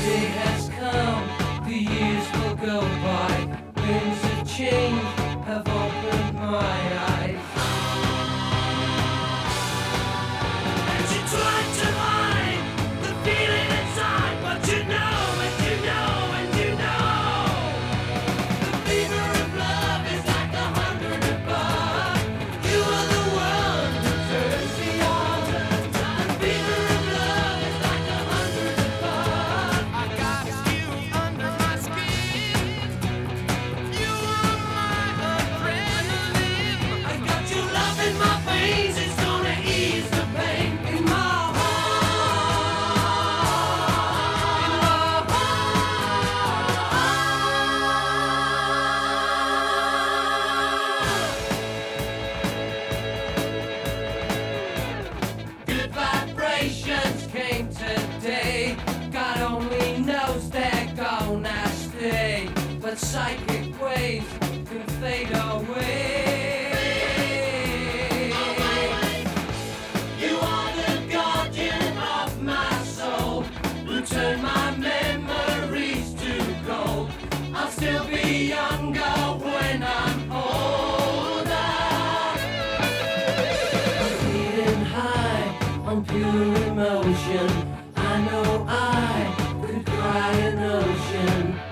day has come, the years will go by. Winds of change have opened my eyes. And you tried to hide the feeling inside, but you know, and you know, and you know. The fever of love is like 100 above. You are the one who turns me on. The fever of love is like 100 above. I got you under my skin. You are my adrenaline. I got your love in my veins, it's gonna ease the pain in my heart. In my heart. Good vibrations came today. God only knows they're gonna stay, but psychic waves can fade away. You are the guardian of my soul, who turn my memories to gold. I'll still be younger when I'm older. I'm feeling high on pure emotion. I know I could cry an ocean.